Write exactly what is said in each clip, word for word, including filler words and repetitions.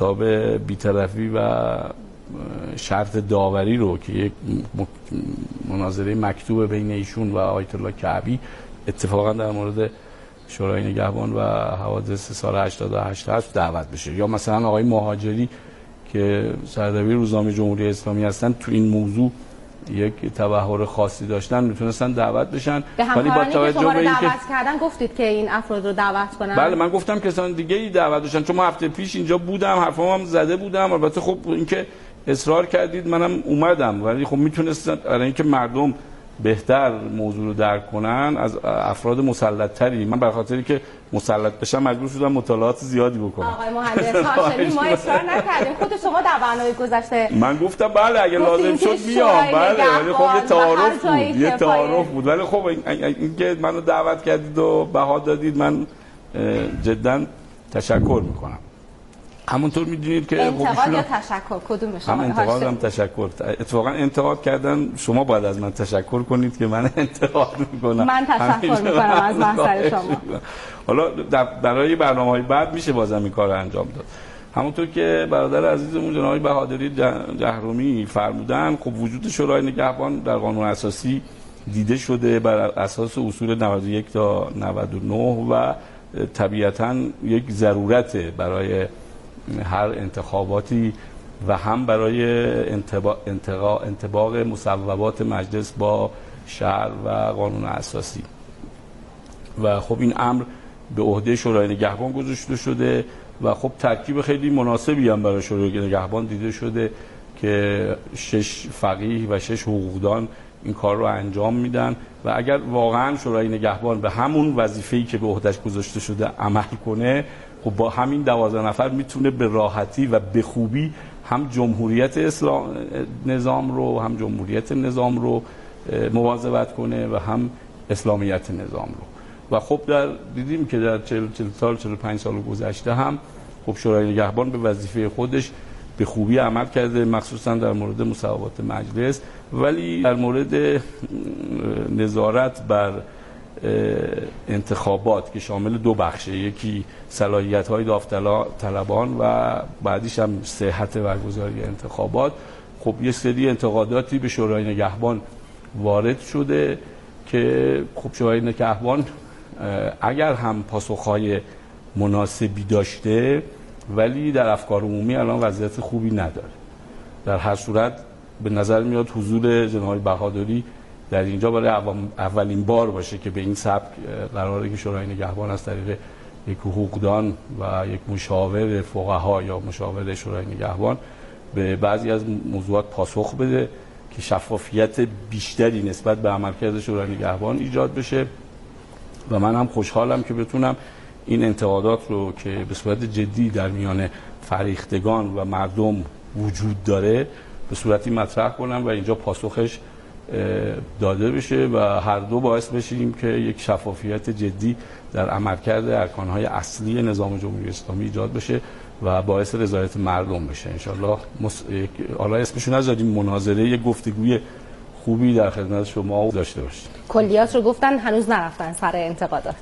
خطاب بی‌طرفی و شرط داوری رو که یک مناظره مکتوب بین ایشون و آیت الله کعبی اتفاقا در مورد شورای نگهبان و حوادث سال هشتاد و هشت هست دعوت بشه، یا مثلا آقای مهاجری که سردبیر روزنامه جمهوری اسلامی هستن تو این موضوع یک تبحر خاصی داشتن میتونستن دعوت بشن. ولی با توجه به اینکه دعوت کردن گفتید که این افراد رو دعوت کنن؟ بله من گفتم کسان دیگه ای دعوت بشن، چون ما هفته پیش اینجا بودم حرفام هم زده بودم. البته خب اینکه اصرار کردید منم اومدم، ولی خب میتونستن برای اینکه مردم بهتر موضوع رو درک کنن از افراد مسلط تری، من به خاطری که مسلط بشم مجبور شدم مطالعات زیادی بکنم. آقای مهندس هاشمی ما اصرار نکردیم، خود شما در برنامه گذشته من گفتم بله اگه لازم شد میام، بله ولی خب یه تعارف بود یه تعارف بود ولی خب اینکه منو دعوت کردید و بها دادید من جدا تشکر میکنم. همونطور میدونید که انتقاد یا تشکر کدومش؟ هم انتقاد هم تشکر. اتفاقا انتقاد کردن شما باید از من تشکر کنید که من انتقاد میکنم. من تشکر میکنم از محضر شما. حالا برای برنامه‌های بعد میشه بازم این کار انجام داد. همونطور که برادر عزیزمون جناب بهادری جهرومی فرمودن، خب وجود شورای نگهبان در قانون اساسی دیده شده بر اساس اصول نود و یک تا نود و نه و طبیعتاً یک ضرورته برای هر انتخاباتی و هم برای انتباق, انتباق مصوبات مجلس با شرع و قانون اساسی. و خب این امر به عهده شورای نگهبان گذاشته شده و خب ترکیب خیلی مناسبی هم برای شورای نگهبان دیده شده که شش فقیه و شش حقوقدان این کار رو انجام میدن و اگر واقعا شورای نگهبان به همون وظیفه‌ای که به عهدهش گذاشته شده عمل کنه، خب با همین دوازده نفر میتونه به راحتی و به خوبی هم جمهوریت اسلام نظام رو هم جمهوریت نظام رو مواظبت کنه و هم اسلامیت نظام رو. و خب در دیدیم که در چهل سال چهل و پنج سال گذشته هم خب شورای نگهبان به وظیفه خودش به خوبی عمل کرده، مخصوصا در مورد مصوبات مجلس، ولی در مورد نظارت بر انتخابات که شامل دو بخشه، یکی صلاحیت‌های داوطلبان و بعدیش هم صحت برگزاری انتخابات، خب یه سری انتقاداتی به شورای نگهبان وارد شده که خب شورای نگهبان اگر هم پاسخ‌های مناسبی داشته ولی در افکار عمومی الان وضعیت خوبی نداره. در هر صورت به نظر میاد حضور جناب بهادری در اینجا برای اولین بار باشه که به این سبک قراره که شورای نگهبان از طریق یک حقوقدان و یک مشاور فقها یا مشاور شورای نگهبان به بعضی از موضوعات پاسخ بده که شفافیت بیشتری نسبت به عملکرد شورای نگهبان ایجاد بشه. و من هم خوشحالم که بتونم این انتقادات رو که به صورت جدی در میان فریختگان و مردم وجود داره به صورتی مطرح کنم و اینجا پاسخش داده بشه و هر دو باعث بشیم که یک شفافیت جدی در عملکرد ارکان‌های اصلی نظام جمهوری اسلامی ایجاد بشه و باعث رضایت مردم بشه. انشالله مس... حالا اسمشو نذاریم مناظره، یک گفتگوی خوبی در خدمت شما داشته باشیم. کلیات رو گفتن هنوز نرفتن سر انتقادات.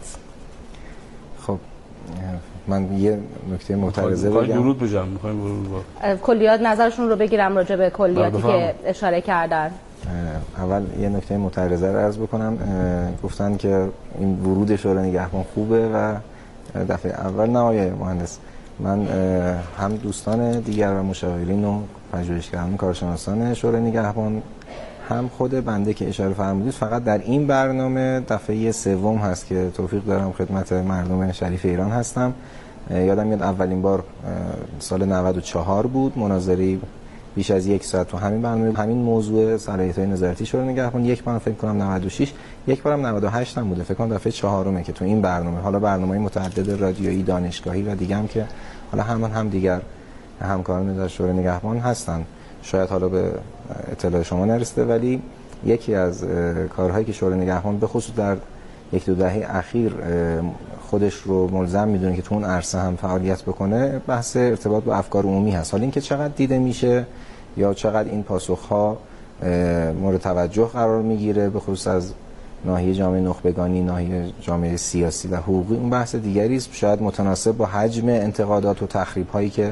خب من یه نکته معترضه بگم. می‌خواید ورود بجم می‌خوایم ورود با کلیات نظرشون رو بگیرم راجع به کلیاتی که اشاره کردن. اول یه نکته معترضه رو عرض بکنم. گفتن که این ورود شورای نگهبان خوبه و دفعه اول نه آقای مهندس، من هم دوستان دیگر و مشاورین و پژوهشگران کارشناسان شورای نگهبان هم خود بنده که اشاره فرمودید فقط در این برنامه دفعه سوم هست که توفیق دارم خدمت مردم شریف ایران هستم. یادم میاد اولین بار سال نود و چهار بود، مناظری بیش از یک ساعت تو همین برنامه همین موضوع صلاحیت‌های نظارتی شورای نگهبان. یک بار فکر کنم نود و شش، یک بارم نود و هشت هم بوده، فکر کنم دفعه چهارمه که تو این برنامه، حالا برنامه‌های متعدد رادیویی دانشگاهی و دیگه هم که حالا همان هم دیگر همکاران در شورای نگهبان هستن، شاید حالا به اطلاع شما نرسیده، ولی یکی از کارهایی که شورای نگهبان به خصوص در یک دو دهه اخیر خودش رو ملزم میدونه که تو اون عرصه هم فعالیت بکنه بحث ارتباط با افکار عمومی هست. حالا اینکه چقدر دیده میشه یا چقدر این پاسخ‌ها مورد توجه قرار میگیره به خصوص از ناحیه جامعه نخبگانی، ناحیه جامعه سیاسی و حقوقی، اون بحث دیگری است، شاید متناسب با حجم انتقادات و تخریب‌هایی که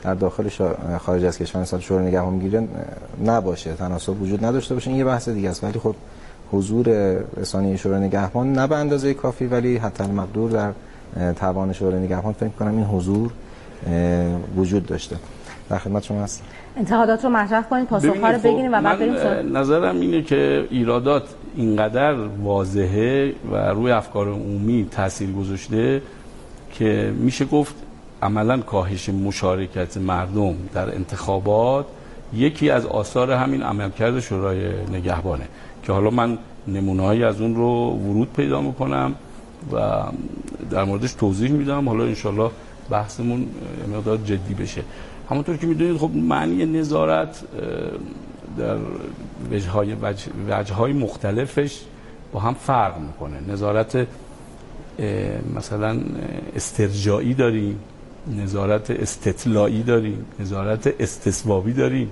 در داخل شا... خارج از کشور نسبت شورای نگهبان میگیره نباشه، تناسب وجود نداشته باشه، این یه بحث دیگه است. ولی خب حضور رسانه‌ای شورای نگهبان نه به اندازه کافی، ولی حتی المقدور در توان شورای نگهبان فکر کنم این حضور وجود داشته. در خدمت شما هستم. انتقادات رو مطرح کنید، پاسخ‌ها رو بگیریم و بعد بریم سراغ. نظرم اینه که ایرادات اینقدر واضحه و روی افکار عمومی تاثیر گذاشته که میشه گفت عملاً کاهش مشارکت مردم در انتخابات یکی از آثار همین عملکرد شورای نگهبانه که حالا من نمونه‌هایی از اون رو ورود پیدا میکنم و در موردش توضیح میدم. حالا انشالله بحثمون مقدار جدی بشه. همونطور که میدونید خب معنی نظارت در وجه‌های وجه‌های مختلفش با هم فرق میکنه. نظارت مثلا استرجاعی داریم، نظارت استطلاعی داریم، نظارت استصوابی داریم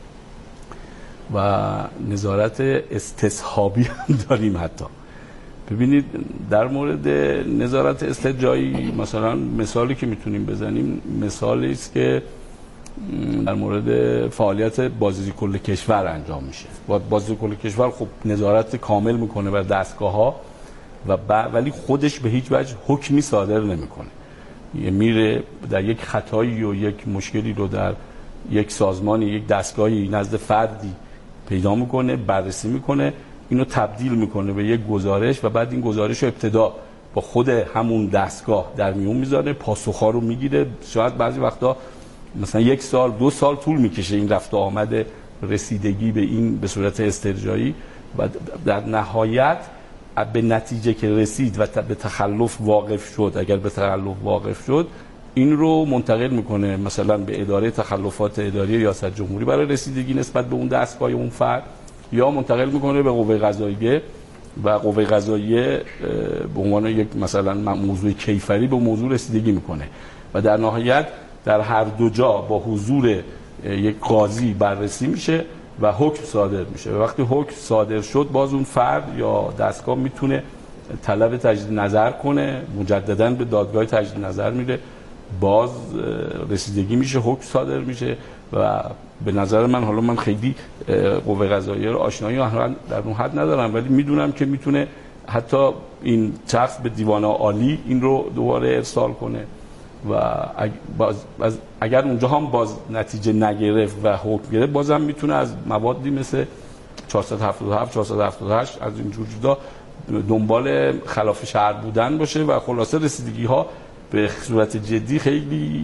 و نظارت استصحابی هم داریم. حتی ببینید در مورد نظارت استرجاعی مثلا مثالی که میتونیم بزنیم مثالی است که در مورد فعالیت بازرسی کل کشور انجام میشه. بازرسی کل کشور خب نظارت کامل میکنه بر دستگاه‌ها و ولی خودش به هیچ وجه حکمی صادر نمیکنه. یه میره در یک خطایی و یک مشکلی رو در یک سازمانی، یک دستگاهی نزد فردی پیدا میکنه، بررسی میکنه، اینو تبدیل میکنه به یک گزارش و بعد این گزارش رو ابتدا با خود همون دستگاه در میون میذاره، پاسخ‌ها رو میگیره. شاید بعضی وقتا مثلا یک سال دو سال طول میکشه این رفت و آمد رسیدگی به این به صورت استرجاعی و در نهایت به نتیجه که رسید و به تخلف واقف شد، اگر به تخلف واقف شد این رو منتقل میکنه مثلا به اداره تخلفات اداری ریاست جمهوری برای رسیدگی نسبت به اون دستگاه اون فرد، یا منتقل میکنه به قوه قضاییه و قوه قضاییه به عنوان یک مثلا موضوع کیفری به موضوع رسیدگی میکنه و در نهایت در هر دو جا با حضور یک قاضی بررسی میشه و حکم صادر میشه. و وقتی حکم صادر شد باز اون فرد یا دستگاه میتونه طلب تجدید نظر کنه، مجددا به دادگاه تجدید نظر میره، باز رسیدگی میشه، حکم صادر میشه و به نظر من، حالا من خیلی قوه قضاییه رو آشنایی در اون حد ندارم ولی میدونم که میتونه حتی این شخص به دیوان عالی این رو دوباره ارسال کنه و اگر اونجا هم باز نتیجه نگرفت و حکم گرفت بازم میتونه از موادی مثل چهارصد و هفتاد و هفت چهارصد و هفتاد و هشت از این جور چیزا دنبال خلاف شرع بودن باشه و خلاصه رسیدگی ها به صورت جدی خیلی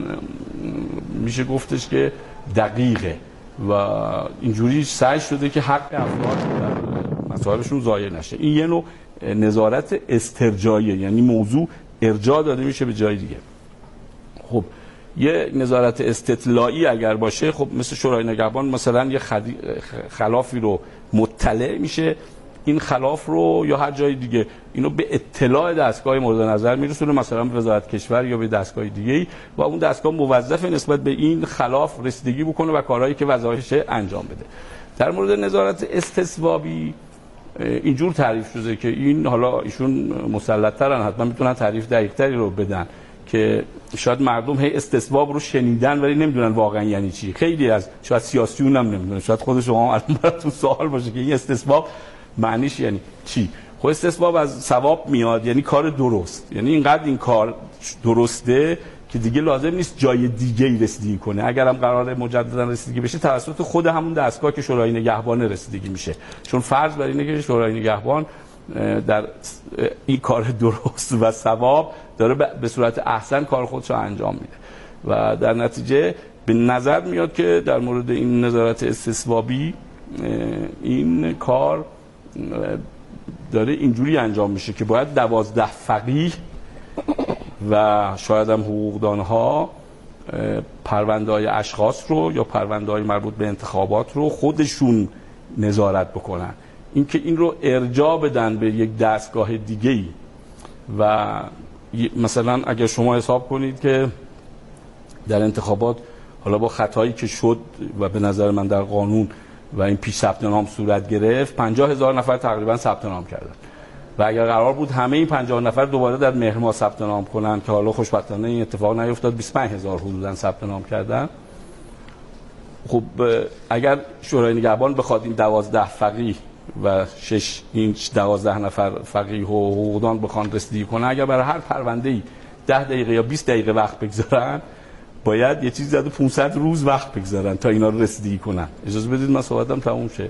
میشه گفتش که دقیقه و اینجوری سعی شده که حق افراد در مسائلشون ضایع نشه. این یه نوع نظارت استرجاعیه، یعنی موضوع ارجاع داده میشه به جای دیگه. خب یه نظارت استطلاعی اگر باشه، خب مثل شورای نگهبان مثلا یه خدی... خلافی رو مطلع میشه، این خلاف رو یا هر جای دیگه اینو به اطلاع دستگاه مورد نظر میرسونه، مثلا به وزارت کشور یا به دستگاه دیگه‌ای و اون دستگاه موظف نسبت به این خلاف رسیدگی بکنه و کارهایی که وظایفشه انجام بده. در مورد نظارت استصوابی اینجور تعریف شده که این حالا ایشون مسلط‌ترن، حتما میتونن تعریف دقیق‌تری رو بدن که شاید مردم هی استصواب رو شنیدن ولی نمیدونن واقعا یعنی چی. خیلی از شاید سیاسیون هم نمیدونن، شاید خود شما الان براتون سوال باشه که این استصواب معنیش یعنی چی. خب استصواب از ثواب میاد، یعنی کار درست، یعنی اینقدر این کار درسته که دیگه لازم نیست جای دیگه ای رسیدگی کنه. اگر هم قرار مجددا رسیدگی بشه توسط خود همون دستگاه که شورای نگهبان رسیدگی میشه، چون فرض بر اینه که شورای نگهبان در این کار درست و ثواب داره به صورت احسن کار خودش رو انجام میده و در نتیجه به نظر میاد که در مورد این نظارت استصوابی این کار داره اینجوری انجام میشه که باید دوازده فقیه و شاید هم حقوقدانها پرونده‌های اشخاص رو یا پرونده‌های مربوط به انتخابات رو خودشون نظارت بکنن، اینکه این رو ارجاع بدن به یک دستگاه دیگه‌ای. و مثلا اگر شما حساب کنید که در انتخابات حالا با خطایی که شد و به نظر من در قانون و این پیش ثبت نام صورت گرفت، پنجاه هزار نفر تقریبا ثبت نام کردن و اگر قرار بود همه این پنجاه نفر دوباره در مهر ماه ثبت نام کنن که حالا خوشبختانه این اتفاق نیفتاد، بیست و پنج هزار حدوداً ثبت نام کردن. خب اگر شورای نگهبان بخواد این دوازده فقیه و شش این دوازده نفر فقیه و حقوقدان بخوان رسیدگی کنن، اگر برای هر پرونده‌ای ده دقیقه یا بیست دقیقه وقت بگذارن، باید یه چیزی زده پانصد روز وقت بگذارن تا اینا رو رسیدگی کنن. اجازه بدید من صحبتم تموم شه.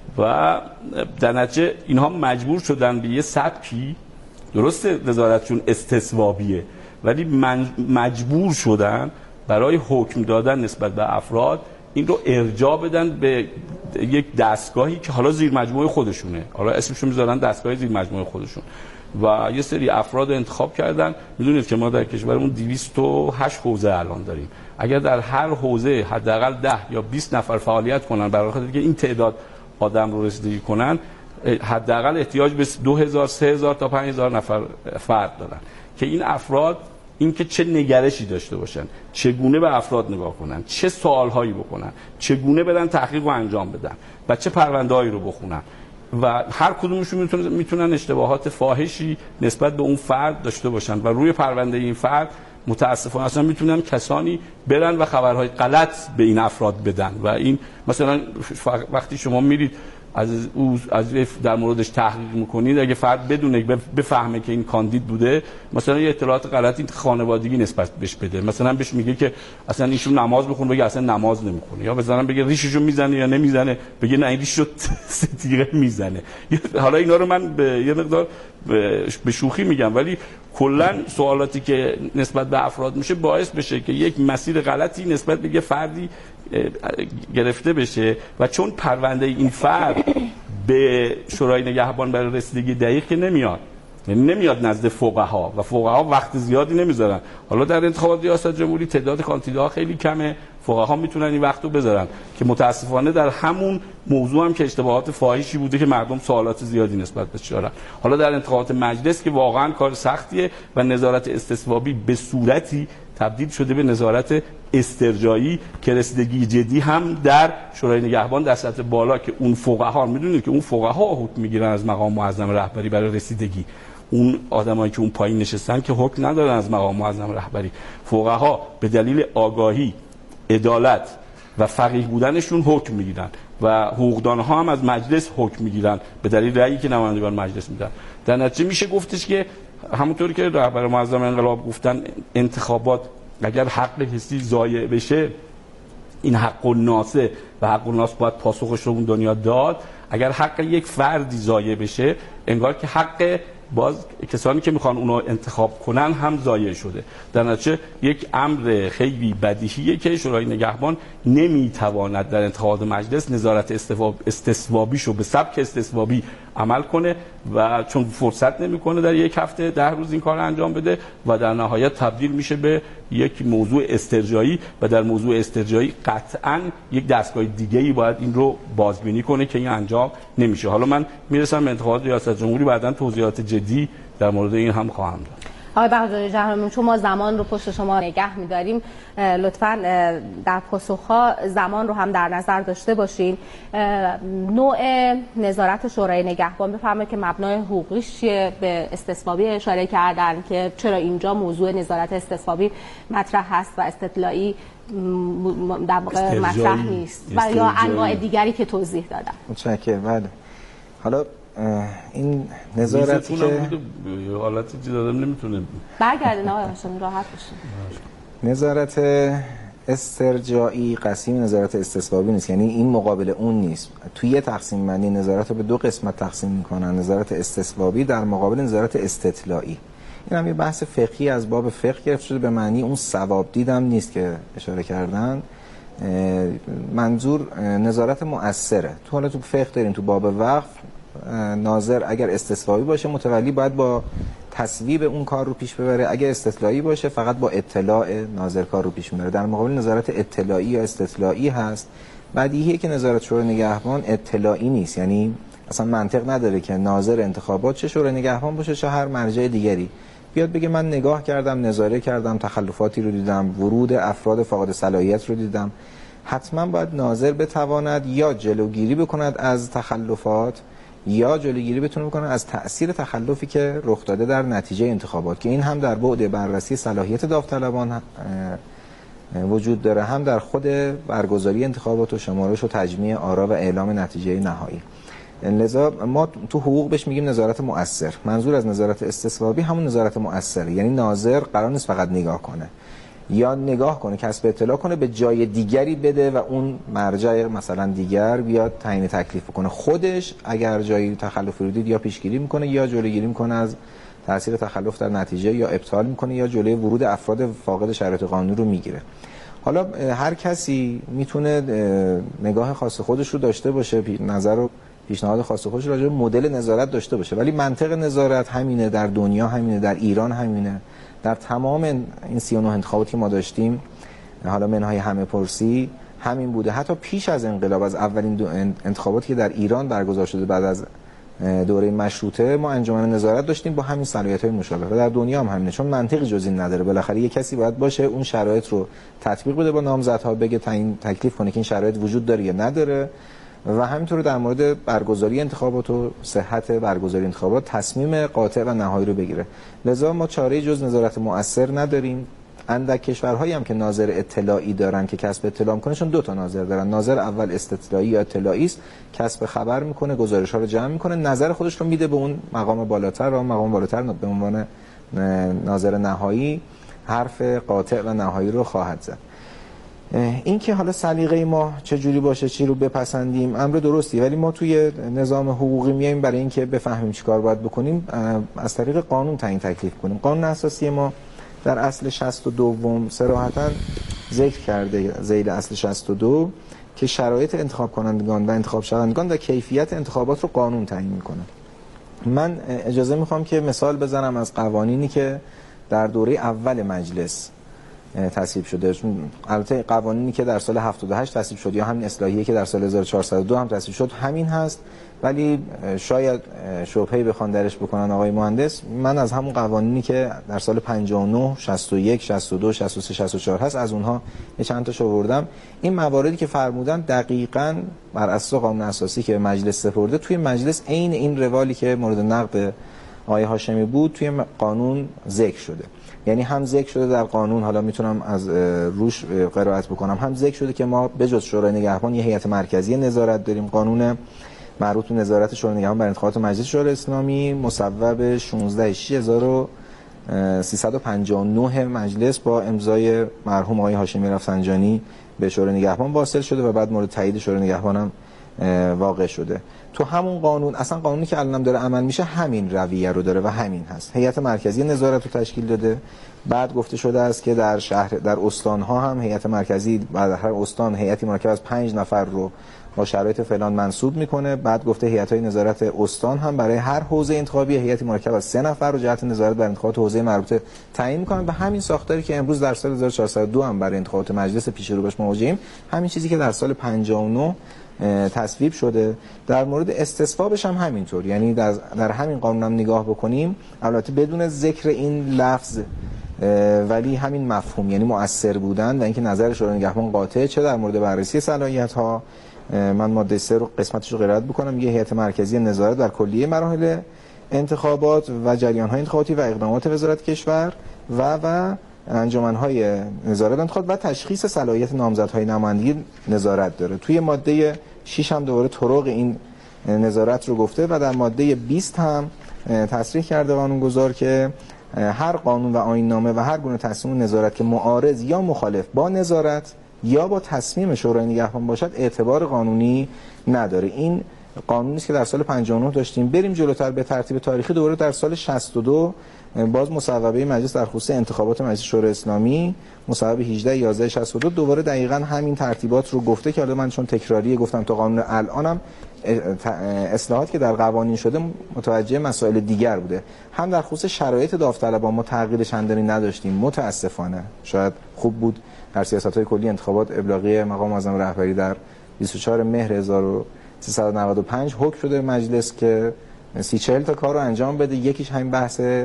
و در نتیجه اینها مجبور شدن به یه سبکی، درسته نظارتشون استثوابیه، ولی مجبور شدن برای حکم دادن نسبت به افراد این رو ارجاع بدن به یک دستگاهی که حالا زیر مجموعه خودشونه، حالا اسمشو میذارن دستگاه زیر مجموعه خودشون، و یه سری افراد انتخاب کردن. میدونید که ما در کشورمون دویست و هشت حوزه الان داریم. اگر در هر حوزه حداقل ده یا بیست نفر فعالیت کنن برای خاطر که این تعداد آدم رو رسیدگی کنن، حداقل احتیاج به دو هزار سه هزار تا پنج هزار نفر فرد دارن که این افراد اینکه چه نگرشی داشته باشن، چگونه به افراد نگاه کنن، چه سوالهایی بکنن، چگونه برن تحقیق رو انجام بدن و چه پرونده‌هایی رو بخونن، و هر کدومشون میتونن میتونن اشتباهات فاحشی نسبت به اون فرد داشته باشن و روی پرونده این فرد متاسفانه اصلا میتونن کسانی برن و خبرهای غلط به این افراد بدن. و این مثلا وقتی شما میرید از او از در موردش تحقیق میکنید، اگه فرد بدونه بفهمه که این کاندید بوده، مثلا یه اطلاعات غلطی خانوادگی نسبت بهش بده، مثلا بهش میگه که اصلا ایشون نماز بخونه، بگه اصلا نماز نمیخونه، یا مثلا بگه ریششو میزنه یا نمیزنه، بگه نه این ریششو ستیره میزنه. حالا اینا رو من به یه مقدار به شوخی میگم، ولی کلا سوالاتی که نسبت به افراد میشه باعث بشه که یک مسیر غلطی نسبت به یه فردی گرفته بشه و چون پرونده این فرد به شورای نگهبان برای رسیدگی دقیق که نمیاد، یعنی نمیاد نزد فقها و فقها وقت زیادی نمیذارن. حالا در انتخابات ریاست جمهوری تعداد کاندیداها خیلی کمه، فقها میتونن این وقتو بذارن که متاسفانه در همون موضوع هم که اشتباهات فاحشی بوده که مردم سوالات زیادی نسبت بهش دارن. حالا در انتخابات مجلس که واقعا کار سختیه و نظارت استثوابی به صورتی تبدیل شده به نظارت استرجاعی که رسیدگی جدی هم در شورای نگهبان در سطح بالا که اون فقها، میدونید که اون فقها حکم میگیرن از مقام معظم رهبری برای رسیدگی، اون آدمایی که اون پایین نشستن که حکم ندارن از مقام معظم رهبری. فقها به دلیل آگاهی، عدالت و فقیه بودنشون حکم میگیرن و حقوقدانها هم از مجلس حکم میگیرن به دلیل رأیی که نمایندگان مجلس میدن. در نتیجه میشه گفتش که همونطوری که رهبر معظم انقلاب گفتن، انتخابات اگر حق کسی ضایع بشه، این حق الناسه و حق الناس باید پاسخش رو اون دنیا داد. اگر حق یک فردی ضایع بشه، انگار که حق باز کسانی که میخوان اونو انتخاب کنن هم ضایع شده. در نتیجه یک امر خیلی بدیهیه که شورای نگهبان نمیتواند در انتخابات مجلس نظارت استثوابیشو به سبک استثوابی عمل کنه و چون فرصت نمیکنه در یک هفته ده روز این کار انجام بده و در نهایت تبدیل میشه به یک موضوع استرجاعی و در موضوع استرجاعی قطعاً یک دستگاه دیگه‌ای باید این رو بازبینی کنه که این انجام نمیشه. حالا من میرسم به انتخابات ریاست جمهوری، بعداً توضیحات جدی در مورد این هم خواهم داد. آقای بهادری جهرمی، چون ما زمان رو پشت شما نگه می‌داریم، لطفاً در پاسخ‌ها زمان رو هم در نظر داشته باشین. نوع نظارت شورای نگهبان بفرمایید که مبنای حقوقیش چیه؟ به استثوابی اشاره کردن که چرا اینجا موضوع نظارت استثوابی مطرح هست و استطلاعی در واقع مطرح نیست، و یا انواع دیگری که توضیح دادم. متشکرم. بله. حالا این نظارتی که حالتی که دادم نمیتونه برگردن آقای هاشمی، راحت باشین. نظارت استرجاعی قسیم نظارت استثوابی نیست، یعنی این مقابل اون نیست. توی یه تقسیم بندی نظارت رو به دو قسمت تقسیم میکنن، نظارت استثوابی در مقابل نظارت استطلاعی. این هم یه بحث فقهی از باب فقه گرفته شده، به معنی اون ثواب دیدم نیست که اشاره کردن. منظور نظارت مؤثره. تو حالا تو فقه داریم، تو باب وقف ناظر اگر استثوابی باشه متولی باید با تصویب اون کار رو پیش ببره، اگر استطلاعی باشه فقط با اطلاع ناظر کار رو پیش میبره. در مقابل نظارت اطلاعی یا استطلاعی هست. بدیهیه که نظارت شورای نگهبان اطلاعی نیست، یعنی اصلا منطق نداره که ناظر انتخابات چه شورای نگهبان باشه چه هر مرجع دیگری بیاد بگه من نگاه کردم، نظاره کردم، تخلفاتی رو دیدم، ورود افراد فاقد صلاحیت رو دیدم. حتما باید ناظر بتواند یا جلوگیری بکند از تخلفات یا جلوگیری بتونه بکنه از تأثیر تخلفی که رخ داده در نتیجه انتخابات، که این هم در بعد بررسی صلاحیت داوطلبان وجود داره، هم در خود برگزاری انتخابات و شمارش و تجمیع آرا و اعلام نتیجه نهایی. لذا ما تو حقوق بهش میگیم نظارت مؤثر. منظور از نظارت استصوابی همون نظارت مؤثره، یعنی ناظر قرار نیست فقط نگاه کنه یا نگاه کنه کسب اطلاع کنه به جای دیگری بده و اون مرجع مثلا دیگر بیاد تعیین تکلیف کنه، خودش اگر جایی تخلفی رو دید یا پیشگیری میکنه یا جلوگیری میکنه از تاثیر تخلف در نتیجه، یا ابطال میکنه یا جلوی ورود افراد فاقد شرایط قانونی رو میگیره. حالا هر کسی میتونه نگاه خاص خودش رو داشته باشه، نظر و پیشنهاد خاص خودش راجع به مدل نظارت داشته باشه، ولی منطق نظارت همینه، در دنیا همینه، در ایران همینه، در تمام این سی و نه انتخاباتی که ما داشتیم، حالا منهای همه پرسی همین بوده. حتی پیش از انقلاب، از اولین انتخاباتی که در ایران برگزار شده بعد از دوره مشروطه، ما انجمن نظارت داشتیم با همین صلاحیت‌های مشابه و در دنیا هم همینه، چون منطقی جز این نداره. بالاخره یک کسی باید باشه اون شرایط رو تطبیق بده با نامزدها، بگه تعیین تکلیف کنه که این شرایط وجود داره یا نداره، و همینطور در مورد برگزاری انتخابات و صحت برگزاری انتخابات تصمیم قاطع و نهایی رو بگیره. لذا ما چاره‌ای جز نظارت مؤثر نداریم. اندک کشورهایی هم که ناظر اطلاعی دارن که کسب اطلاع میکنه، چون دو تا ناظر دارن. ناظر اول استطلاعی یا اطلاعی است، کسب خبر میکنه، گزارش ها رو جمع میکنه، نظر خودش رو میده به اون مقام بالاتر، و مقام بالاتر به عنوان ناظر نهایی حرف قاطع و نهایی رو خواهد زد. این که حالا سلیقه ما چه جوری باشه، چی رو بپسندیم، امر درستی، ولی ما توی نظام حقوقی میایم برای اینکه بفهمیم چیکار باید بکنیم از طریق قانون تعیین تکلیف کنیم. قانون اساسی ما در اصل شصت و دو صراحتاً ذکر کرده، ذیل اصل شصت و دو، که شرایط انتخاب کنندگان و انتخاب شوندگان و کیفیت انتخابات رو قانون تعیین میکنه. من اجازه میخوام که مثال بزنم از قوانینی که در دوره اول مجلس تصویب شده. البته قوانینی که در سال هفتاد و هشت تصویب شد یا همین اصلاحیه که در سال هزار و چهارصد و دو هم تصویب شد همین هست، ولی شاید شبهه‌ای بخوان درش بکنن آقای مهندس، من از همون قوانینی که در سال پنجاه و نه، شصت و یک، شصت و دو، شصت و سه، شصت و چهار هست از اونها یه چند تاشو آوردم. این مواردی که فرمودن دقیقاً بر اساس قانون اساسی که مجلس سپرده، توی مجلس عین این روالی که مورد نقد آقای هاشمی بود توی قانون ذکر شده. یعنی هم ذکر شده در قانون، حالا میتونم از روش قرائت بکنم، هم ذکر شده که ما بجز شورای نگهبان یه هیئت مرکزی نظارت داریم. قانون مربوط به نظارت شورای نگهبان بر انتخابات مجلس شورای اسلامی مصوب شانزده شش هزار و سیصد و پنجاه و نه مجلس با امضای مرحوم آقای هاشمی رفسنجانی به شورای نگهبان واصل شده و بعد مورد تایید شورای نگهبان هم واقع شده. تو همون قانون، اصلا قانونی که الانم داره عمل میشه همین رویه رو داره و همین هست. هیئت مرکزی نظارت رو تشکیل داده. بعد گفته شده است که در شهر، در استان‌ها هم هیئت مرکزی، بعد هر استان هیئتی مرکب از پنج نفر رو با شرایط فلان منصوب میکنه. بعد گفته هیئت‌های نظارت استان هم برای هر حوزه انتخابی هیئتی مرکب از سه نفر رو جهت نظارت بر انتخابات حوزه مربوطه تعیین میکنن. به همین ساختاری که امروز در سال هزار و چهارصد و دو هم برای انتخابات مجلس پیش رو باش مواجهیم، همین چیزی که در سال پنجاه و نه تصویب شده. در مورد استصوابش هم همینطور، یعنی در, در همین قانون هم نگاه بکنیم، البته بدون ذکر این لفظ ولی همین مفهوم، یعنی مؤثر بودن و اینکه نظر شورای نگهبان قاطع، چه در مورد بررسی صلاحیت ها، من ماده سه رو قسمتش رو قرائت بکنم، یه هیئت مرکزی نظارت بر کلیه مراحل انتخابات و جریان های انتخاباتی و اقدامات وزارت کشور و و انجمن‌های نظارت انتخابات و تشخیص صلاحیت نامزدهای نمایندگی نظارت داره. توی ماده شش هم دوباره طرق این نظارت رو گفته و در ماده بیست هم تصریح کرده قانونگذار که هر قانون و آیین‌نامه و هر گونه تصمیم نظارت که معارض یا مخالف با نظارت یا با تصمیم شورای نگهبان باشد اعتبار قانونی نداره. این قانونی است که در سال پنجاه و نه داشتیم. بریم جلوتر به ترتیب تاریخی، دوباره در سال شصت و دو باز مصوبه مجلس در خصوص انتخابات مجلس شورای اسلامی مصوبه هجده یازده شصت و دو دوباره دقیقاً همین ترتیبات رو گفته که حالا من چون تکراریه گفتم تا قانون الانم اصلاحات که در قوانین شده متوجه مسائل دیگر بوده. هم در خصوص شرایط داوطلبان ما تغییر چندانی نداشتیم، متاسفانه. شاید خوب بود در سیاست‌های کلی انتخابات ابلاغیه مقام معظم رهبری در بیست و چهارم مهر هزار و سیصد و نود و پنج حکم شده مجلس که سی چهل تا کار رو انجام بده. یکیش همین بحث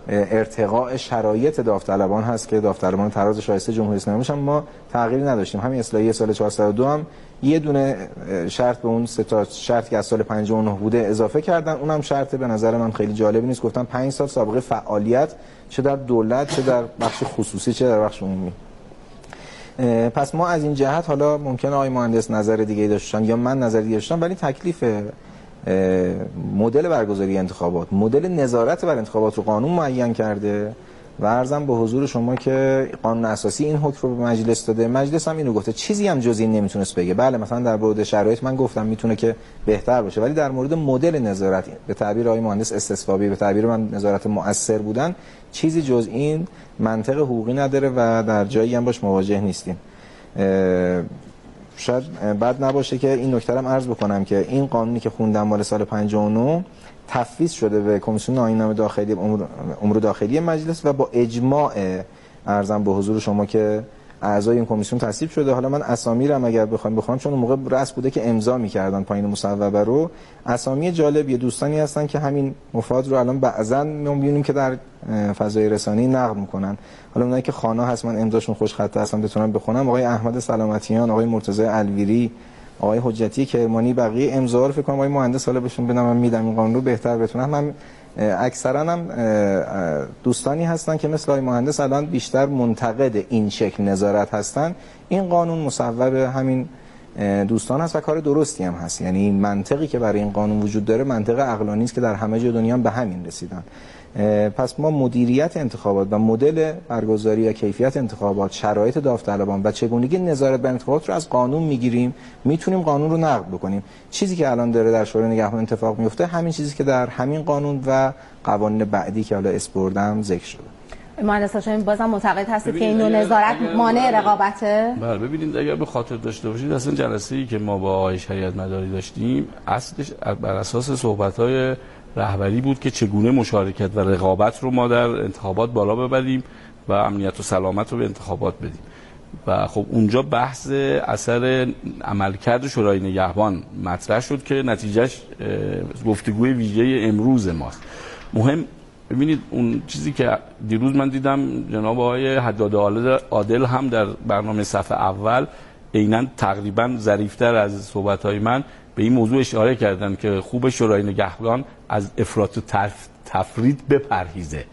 ارتقاء شرایط داوطلبان هست که داوطلبان تراز شایسته جمهوری اسلامی باشن. ما تغییری نداشتیم. همین اصلاحیه سال چهارصد و دو هم یه دونه شرط به اون سه تا شرط که از سال پنجاه و نه بوده اضافه کردن. اونم شرط به نظر من خیلی جالبی نیست. گفتن پنج سال سابقه فعالیت، چه در دولت چه در بخش خصوصی چه در بخش عمومی. پس ما از این جهت، حالا ممکنه آقای مهندس نظر دیگه‌ای داشتن یا من نظر دیگه داشتم، ولی تکلیف مدل برگزاری انتخابات، مدل نظارت بر انتخابات رو قانون معین کرده و عرضم به حضور شما که قانون اساسی این حکم رو به مجلس داده. مجلس هم اینو گفته، چیزی هم جز این نمیتونست بگه. بله مثلا در مورد شرایط من گفتم میتونه که بهتر باشه، ولی در مورد مدل نظارت، به تعبیر آقای مهندس استصوابی، به تعبیر من نظارت مؤثر بودن، چیزی جز این منطق حقوقی نداره و در جایی هم باش مواجه نیستیم. شاید بد نباشه که این نکته هم عرض بکنم که این قانونی که خوندم مال سال پنجاه و نه تفویض شده به کمیسیون آیین‌نامه داخلی امور, امور داخلی مجلس و با اجماع عرضم به حضور شما که اعضای این کمیسیون تصویب شده. حالا من اسامی رو هم اگر بخوایم بخونم، چون اون موقع رسم بوده که امضا می‌کردن پایین مصوبه رو، اسامی جالبیه، دوستانی هستن که همین مفاد رو الان بعضن می‌بینیم که در فضای رسانه‌ای نقل می‌کنن. حالا اونایی که خانا هست، من امضاشون خوش خط هستم بتونم بخونم، آقای احمد سلامتیان، آقای مرتضی الویری، آقای حجتی کرمانی، بقیه امضا رو فکر کنم آقای مهندس حالا بهشون بدم، من میدم این قانون رو بهتر بتونم. من اکثرا هم دوستانی هستن که مثل آقای مهندس الان بیشتر منتقد این شکل نظارت هستن. این قانون مصوب همین دوستان هست و کار درستی هم هست. یعنی منطقی که برای این قانون وجود داره منطق عقلانی است که در همه جای دنیا هم به همین رسیدن. پس ما مدیریت انتخابات و مدل برگزاری یا کیفیت انتخابات، شرایط داوطلبان و چگونگی نظارت بر انتخابات رو از قانون میگیریم، میتونیم قانون رو نقض بکنیم. چیزی که الان داره در شورای نگهبان اتفاق میفته همین چیزی که در همین قانون و قوانین بعدی که حالا اسپردم ذکر شده. مهندس هاشمی بازم معتقد هستید که این نوع نظارت مانع رقابته؟ بله ببینید، اگر به خاطر داشته باشید اصلا جلسه‌ای که ما با آقای شریعت مداری داشتیم اصلش بر اساس صحبت‌های رهبری بود که چگونه مشارکت و رقابت رو ما در انتخابات بالا ببریم و امنیت و سلامت رو به انتخابات بدیم. و خب اونجا بحث اثر عملکرد شورای نگهبان مطرح شد که نتیجهش گفتگوی ویژه امروز ماست. مهم ببینید اون چیزی که دیروز من دیدم جناب آقای حداد عادل هم در برنامه صفحه اول عیناً تقریباً ظریف‌تر از صحبت‌های من به این موضوع اشاره کردن که خوب شورای نگهبان از افراط و تفرید بپرهیزه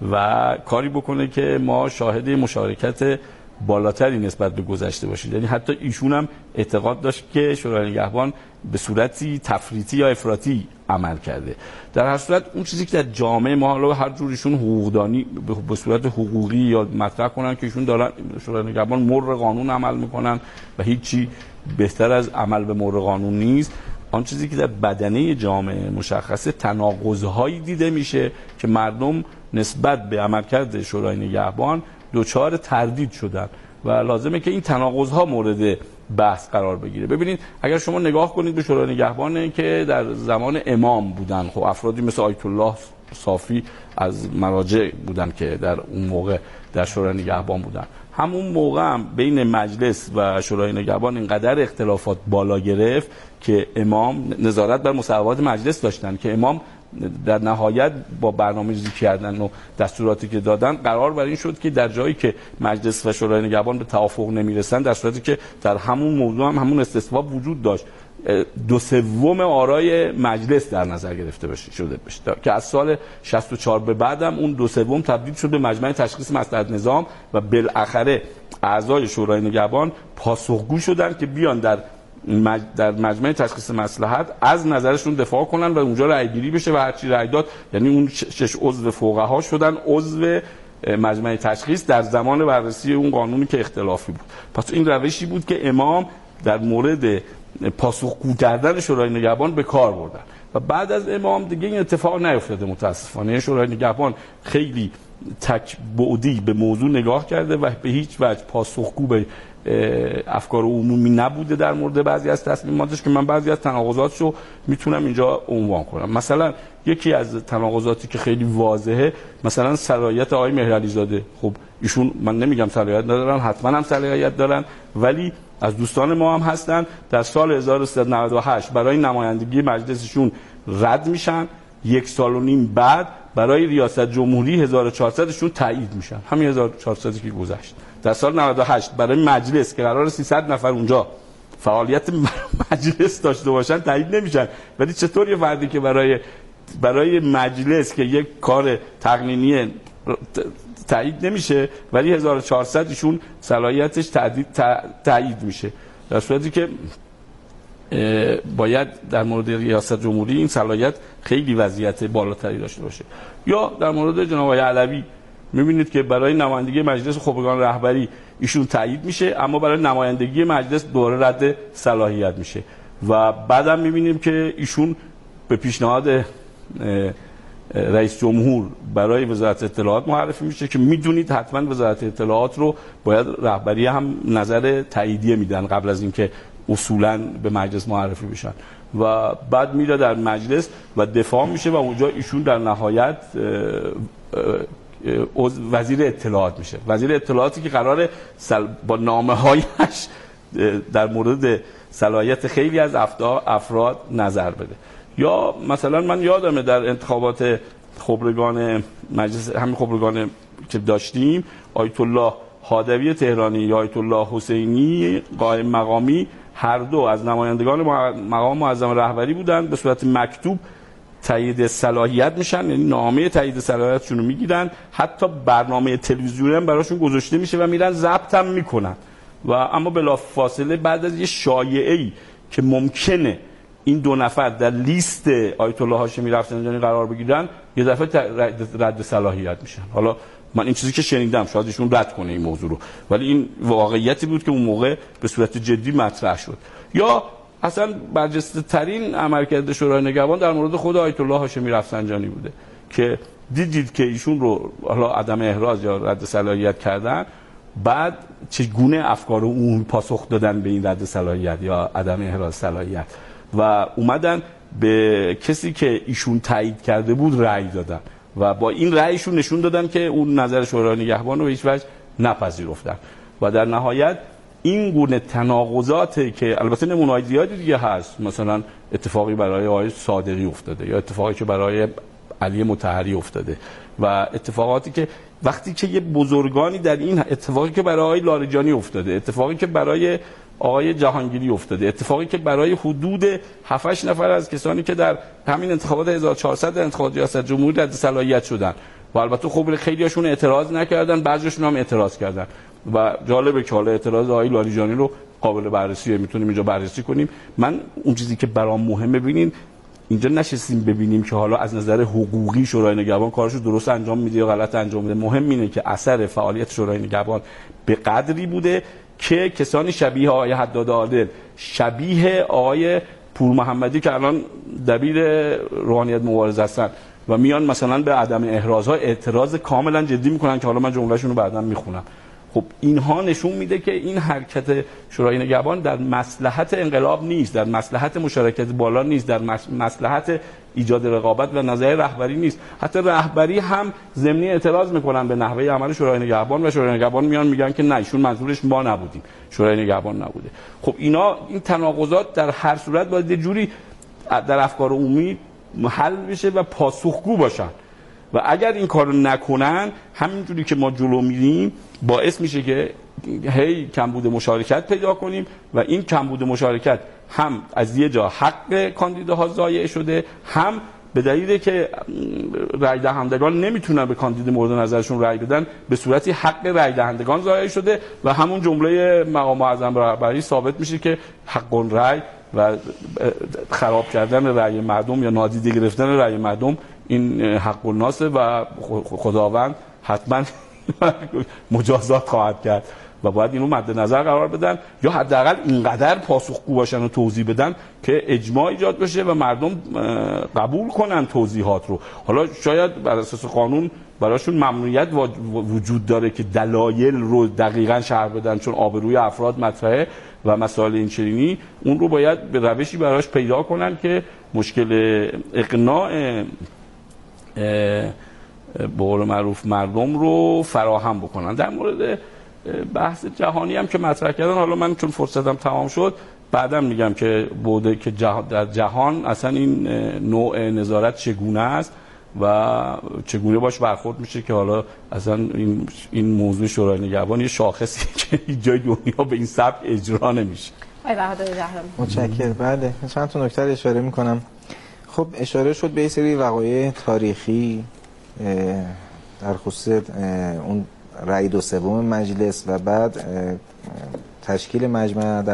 و کاری بکنه که ما شاهد مشارکت بالاتری نسبت به گذشته باشید. یعنی حتی ایشون هم اعتقاد داشت که شورای نگهبان به صورتی تفریطی یا افراطی عمل کرده. در هر صورت اون چیزی که در جامعه ما حالا هر جوریشون حقوقدانی به صورت حقوقی یا مطرح کنن که ایشون دارن شورای نگهبان مر قانون عمل میکنن و هیچی بهتر از عمل به مر قانون نیست، آن چیزی که در بدنه جامعه مشخصه تناقض‌هایی دیده میشه که مردم نسبت به عملکرد شورای نگهبان دوچار تردید شدن و لازمه که این تناقض‌ها مورد بحث قرار بگیره. ببینید اگر شما نگاه کنید به شورای نگهبان که در زمان امام بودن، خب افرادی مثل آیت الله صافی از مراجع بودن که در اون موقع در شورای نگهبان بودن. همون موقع هم بین مجلس و شورای نگهبان اینقدر اختلافات بالا گرفت که امام نظارت بر مصوبات مجلس داشتن که امام در نهایت با برنامه‌ریزی کردن و دستوراتی که دادن قرار بر این شد که در جایی که مجلس و شورای نگهبان به توافق نمیرسن، در صورتی که در همون موضوع هم همون استصواب وجود داشت، دو سوم آرای مجلس در نظر گرفته بشه شده بشه که از سال شصت و چهار به بعدم اون دو سوم تبدیل شد به مجمع تشخیص مصلحت نظام و بالاخره اعضای شورای نگهبان پاسخگو شدن که بیان در مج... در مجمع تشخیص مصلحت از نظرشون دفاع کنن و اونجا رأی گیری بشه و هر چی رأی داد، یعنی اون شش عضو فقها شدن عضو مجمع تشخیص در زمان بررسی اون قانونی که اختلافی بود. پس این روشی بود که امام در مورد پاسخگو کردن شورای نگهبان به کار بردن و بعد از امام دیگه این اتفاق نیفتاده متاسفانه. شورای نگهبان خیلی تک بعدی به موضوع نگاه کرده و به هیچ وجه پاسخگو به افکار عمومی نبوده در مورد بعضی از تصمیماتش که من بعضی از تناقضاتشو میتونم اینجا عنوان کنم. مثلا یکی از تناقضاتی که خیلی واضحه مثلا صلاحیت آقای مهرعلی زاده. خب ایشون من نمیگم صلاحیت ندارن، حتما هم صلاحیت دارن، ولی از دوستان ما هم هستن در سال هزار و سیصد و نود و هشت برای نمایندگی مجلسشون رد میشن، یک سال و نیم بعد برای ریاست جمهوری هزار و چهارصد شون تایید میشن، همین هزار و چهارصد که گذشت. در سال نود و هشت برای مجلس که قرار سیصد نفر اونجا فعالیت مجلس داشته باشن تایید نمیشن، ولی چطور یه فردی که برای برای مجلس که یک کار تقنینی تایید نمیشه ولی هزار و چهارصد شون صلاحیتش تایید میشه، در صورتی که باید در مورد ریاست جمهوری این صلاحیت خیلی وضعیت بالاتری داشته باشه. یا در مورد جناب آقای علوی میبینید که برای نمایندگی مجلس خبرگان رهبری ایشون تایید میشه، اما برای نمایندگی مجلس دوباره رد صلاحیت میشه. و بعدم میبینیم که ایشون به پیشنهاد رئیس جمهور برای وزارت اطلاعات معرفی میشه که میدونید حتما وزارت اطلاعات رو باید رهبری هم نظر تاییدیه میدن قبل از اینکه اصولا به مجلس معرفی بشن، و بعد میره در مجلس و دفاع میشه و اونجا ایشون در نهایت وزیر اطلاعات میشه. وزیر اطلاعاتی که قراره با نامه هایش در مورد صلاحیت خیلی از افراد نظر بده. یا مثلا من یادمه در انتخابات خبرگان مجلس، همین خبرگان که داشتیم، آیت الله هادوی تهرانی یا آیت الله حسینی قائم مقامی هر دو از نمایندگان مقام معظم رهبری بودن، به صورت مکتوب تایید صلاحیت میشن، یعنی نامه تایید صلاحیتشون رو میگیرن، حتی برنامه تلویزیونی هم براشون گذاشته میشه و میرن ضبط هم میکنن. و اما بلافاصله بعد از یه شایعه‌ای که ممکنه این دو نفر در لیست آیت الله هاشمی رفسنجانی قرار بگیرن، یه دفعه رد صلاحیت میشن. حالا من این چیزی که شنیدم، شاید ایشون رد کنه این موضوع رو، ولی این واقعیتی بود که اون موقع به صورت جدی مطرح شد. یا اصلا برجسته ترین عملکرد شورای نگهبان در مورد خود آیت الله هاشمی رفسنجانی بوده که دیدید که ایشون رو حالا عدم احراز یا رد صلاحیت کردن، بعد چگونه افکار اون پاسخ دادن به این رد صلاحیت یا عدم احراز صلاحیت و اومدن به کسی که ایشون تایید کرده بود رأی دادن و با این رأیشون نشون دادن که اون نظر شورای نگهبان رو به هیچ وجه نپذیرفتن. و در نهایت این گونه تناقضاتی که البته نمونه‌های زیادی دیگه هست، مثلا اتفاقی برای آقای صادقی افتاده یا اتفاقی که برای علی مطهری افتاده و اتفاقاتی که وقتی که یه بزرگانی در این اتفاقی که برای آقای لاریجانی افتاده، اتفاقی که برای آقای جهانگیری افتاده، اتفاقی که برای حدود هفت هشت نفر از کسانی که در همین انتخابات هزار و چهارصد در انتخابات ریاست جمهوری رد صلاحیت شدن و البته خب خیلیاشون اعتراض نکردن، بعضیشون هم اعتراض کردن و جالبه که حالا اعتراض آقای لاریجانی رو قابل بررسیه، میتونیم اینجا بررسی کنیم. من اون چیزی که برام مهمه ببینین اینجا نشستیم ببینیم که حالا از نظر حقوقی شورای نگهبان کارشو درست انجام میده یا غلط انجام میده. مهم اینه که اثر فعالیت شورای نگهبان به قدری بوده که کسانی شبیه آقای حداد عادل، شبیه آقای پور محمدی که الان دبیر روحانیت مبارزه هستن و میان مثلا به عدم احرازها اعتراض کاملا جدی میکنن که حالا من جملهشون رو بعداً میخونم. خب اینها نشون میده که این حرکت شورای نگهبان در مصلحت انقلاب نیست، در مصلحت مشارکت بالا نیست، در مصلحت ایجاد رقابت و نظر رهبری نیست. حتی رهبری هم ضمنی اعتراض میکنن به نحوه عمل شورای نگهبان و شورای نگهبان میان میگن که نه ایشون منظورش ما نبودیم، شورای نگهبان نبوده. خب اینا این تناقضات در هر صورت باید یه جوری در افکار عمومی حل بشه و پاسخگو باشن و اگر این کارو نکنن همینجوری که ما جلو میریم باعث میشه که هی کمبود مشارکت پیدا کنیم و این کمبود مشارکت هم از یه جا حق کاندیداها ضایع شده، هم به دلیلی که رای دهندگان نمیتونن به کاندید مورد نظرشون رای بدن به صورتی حق رای دهندگان ضایع شده و همون جمله مقام معظم رهبری ثابت میشه که حق رای و خراب کردن رای مردم یا نادیده گرفتن رای مردم این حق الناس و خداوند حتما مجازات خواهد کرد و باید اینو مد نظر قرار بدن یا حداقل اینقدر پاسخگو باشن و توضیح بدن که اجماع ایجاد بشه و مردم قبول کنن توضیحات رو. حالا شاید بر اساس قانون براشون ممنوعیت وجود داره که دلایل رو دقیقاً شرح بدن چون آبروی افراد مطرحه و مسائل این چنینی، اون رو باید به روشی براش پیدا کنن که مشکل اقناع به قول معروف مردم رو فراهم بکنن. در مورد بحث جهانی هم که مطرح کردن، حالا من چون فرصتم تمام شد بعدم میگم که بوده که در جهان اصلا این نوع نظارت چگونه است و چگونه باش برخورد میشه که حالا اصلا این این موضوع شورای نگهبان یه شاخصی که هیچ جای دنیا به این سبک اجرا نمیشه. آقای بهادر جهرمی. متشکرم. بله چند تا نکته اشاره میکنم. خب اشاره شد به سری وقایع تاریخی در خصوص اون رأی دو سوم مجلس و بعد تشکیل مجمع در